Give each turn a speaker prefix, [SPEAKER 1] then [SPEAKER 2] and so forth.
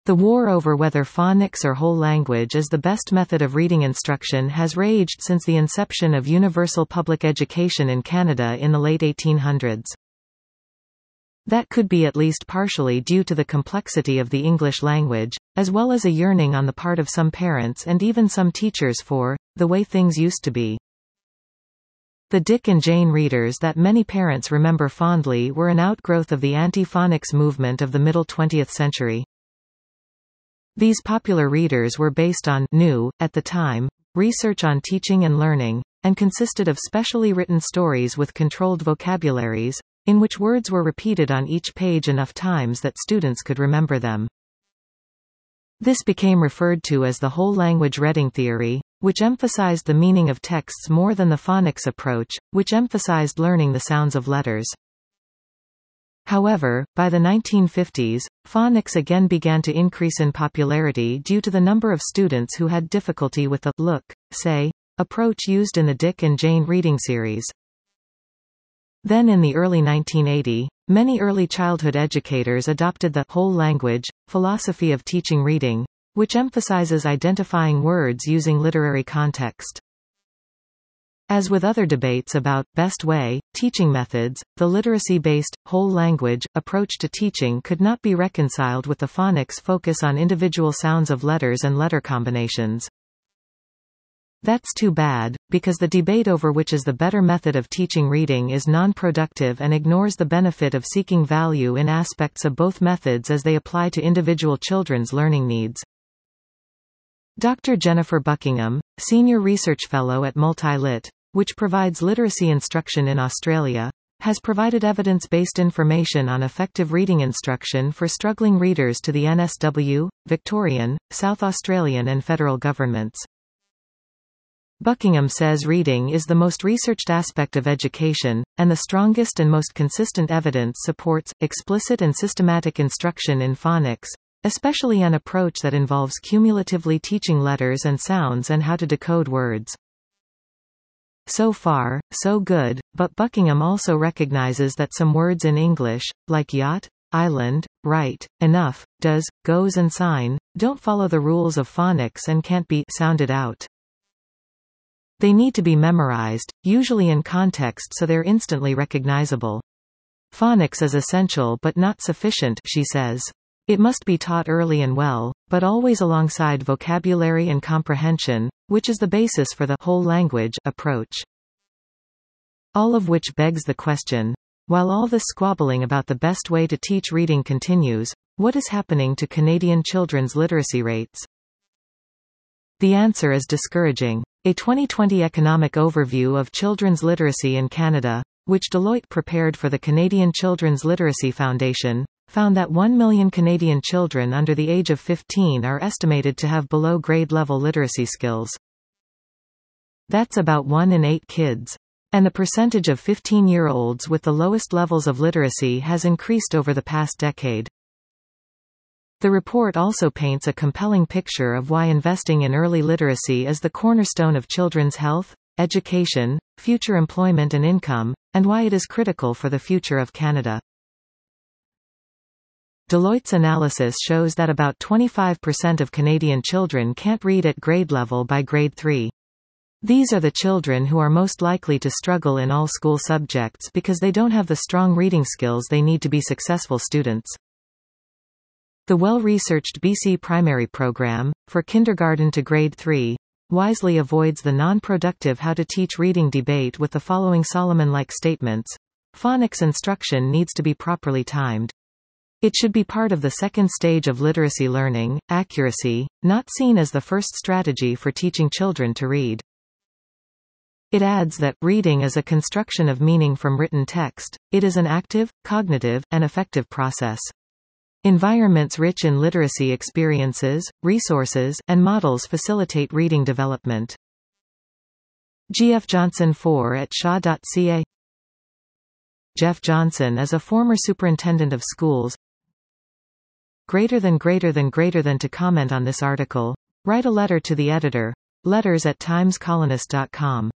[SPEAKER 1] The war over whether phonics or whole language is the best method of reading instruction has raged since the inception of universal public education in Canada in the late 1800s. That could be at least partially due to the complexity of the English language, as well as a yearning on the part of some parents and even some teachers for the way things used to be. The Dick and Jane readers that many parents remember fondly were an outgrowth of the anti-phonics movement of the middle 20th century. These popular readers were based on new, at the time, research on teaching and learning, and consisted of specially written stories with controlled vocabularies, in which words were repeated on each page enough times that students could remember them. This became referred to as the whole language reading theory, which emphasized the meaning of texts more than the phonics approach, which emphasized learning the sounds of letters. However, by the 1950s, phonics again began to increase in popularity due to the number of students who had difficulty with the look, say, approach used in the Dick and Jane reading series. Then in the early 1980s, many early childhood educators adopted the whole language philosophy of teaching reading, which emphasizes identifying words using literary context. As with other debates about best way teaching methods, the literacy-based, whole language approach to teaching could not be reconciled with the phonics focus on individual sounds of letters and letter combinations. That's too bad, because the debate over which is the better method of teaching reading is non-productive and ignores the benefit of seeking value in aspects of both methods as they apply to individual children's learning needs. Dr. Jennifer Buckingham, Senior Research Fellow at Multilit, which provides literacy instruction in Australia, has provided evidence-based information on effective reading instruction for struggling readers to the NSW, Victorian, South Australian and federal governments. Buckingham says reading is the most researched aspect of education, and the strongest and most consistent evidence supports explicit and systematic instruction in phonics, especially an approach that involves cumulatively teaching letters and sounds and how to decode words. So far, so good, but Buckingham also recognizes that some words in English, like yacht, island, right, enough, does, goes and sign, don't follow the rules of phonics and can't be sounded out. They need to be memorized, usually in context so they're instantly recognizable. Phonics is essential but not sufficient, she says. It must be taught early and well, but always alongside vocabulary and comprehension, which is the basis for the whole language approach. All of which begs the question, while all this squabbling about the best way to teach reading continues, what is happening to Canadian children's literacy rates? The answer is discouraging. A 2020 economic overview of children's literacy in Canada, which Deloitte prepared for the Canadian Children's Literacy Foundation, found that 1 million Canadian children under the age of 15 are estimated to have below grade-level literacy skills. That's about 1 in 8 kids. And the percentage of 15-year-olds with the lowest levels of literacy has increased over the past decade. The report also paints a compelling picture of why investing in early literacy is the cornerstone of children's health, education, future employment and income, and why it is critical for the future of Canada. Deloitte's analysis shows that about 25% of Canadian children can't read at grade level by grade 3. These are the children who are most likely to struggle in all school subjects because they don't have the strong reading skills they need to be successful students. The well-researched BC Primary Program, for kindergarten to grade 3, wisely avoids the non-productive how to teach reading debate with the following Solomon-like statements. Phonics instruction needs to be properly timed. It should be part of the second stage of literacy learning, accuracy, not seen as the first strategy for teaching children to read. It adds that, reading is a construction of meaning from written text, it is an active, cognitive, and effective process. Environments rich in literacy experiences, resources, and models facilitate reading development. G.F. Johnson 4 at shaw.ca. Jeff Johnson is a former superintendent of schools. Greater than to comment on this article, write a letter to the editor. letters@timescolonist.com